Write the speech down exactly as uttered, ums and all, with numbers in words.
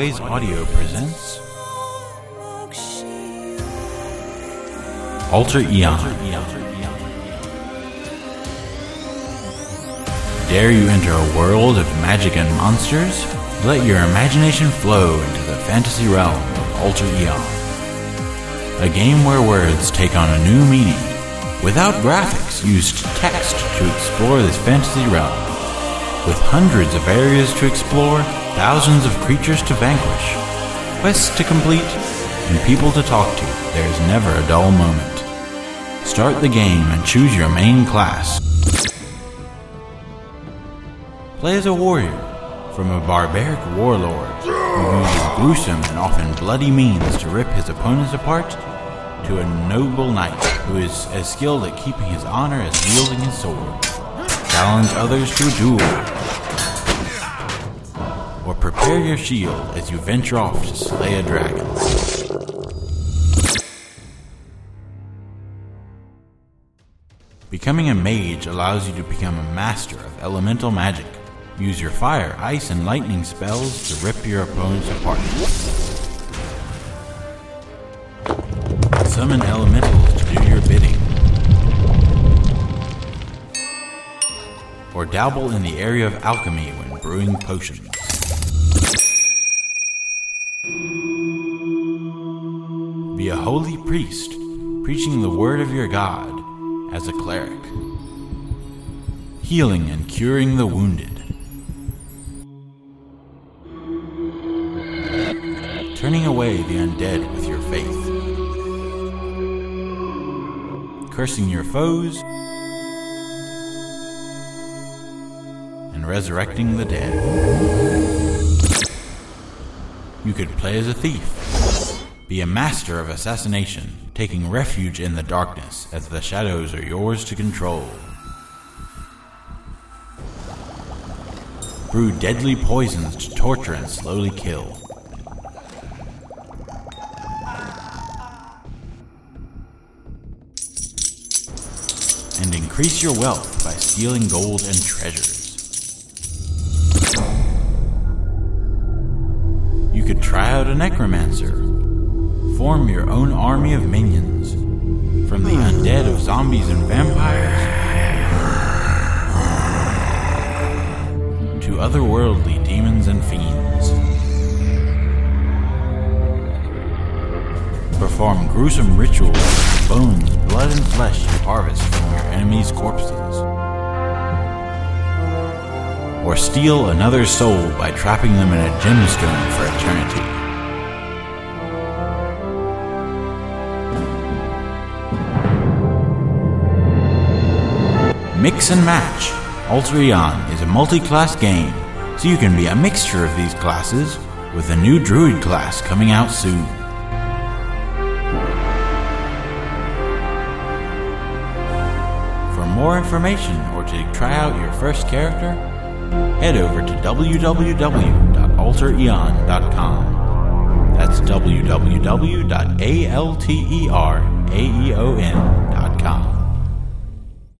Wise Audio presents Alter Eon. Dare you enter a world of magic and monsters? Let your imagination flow into the fantasy realm of Alter Eon. A game where words take on a new meaning. Without graphics, use text to explore this fantasy realm. With hundreds of areas to explore, thousands of creatures to vanquish, quests to complete, and people to talk to, there is never a dull moment. Start the game and choose your main class. Play as a warrior, from a barbaric warlord who uses gruesome and often bloody means to rip his opponents apart, to a noble knight who is as skilled at keeping his honor as wielding his sword. Challenge others to a duel, or prepare your shield as you venture off to slay a dragon. Becoming a mage allows you to become a master of elemental magic. Use your fire, ice, and lightning spells to rip your opponents apart. Summon elementals to do your bidding. Or dabble in the area of alchemy when brewing potions. Be a holy priest, preaching the word of your God as a cleric. Healing and curing the wounded. Turning away the undead with your faith. Cursing your foes. And resurrecting the dead. You could play as a thief. Be a master of assassination, taking refuge in the darkness as the shadows are yours to control. Brew deadly poisons to torture and slowly kill. And increase your wealth by stealing gold and treasures. You could try out a necromancer. Form your own army of minions, from the undead of zombies and vampires to otherworldly demons and fiends. Perform gruesome rituals with bones, blood, and flesh you harvest from your enemies' corpses. Or steal another's soul by trapping them in a gemstone for eternity. Mix and match. Alter Eon is a multi-class game, so you can be a mixture of these classes, with a new druid class coming out soon. For more information or to try out your first character, head over to w w w dot alter eon dot com. That's w w w dot alter eon dot com.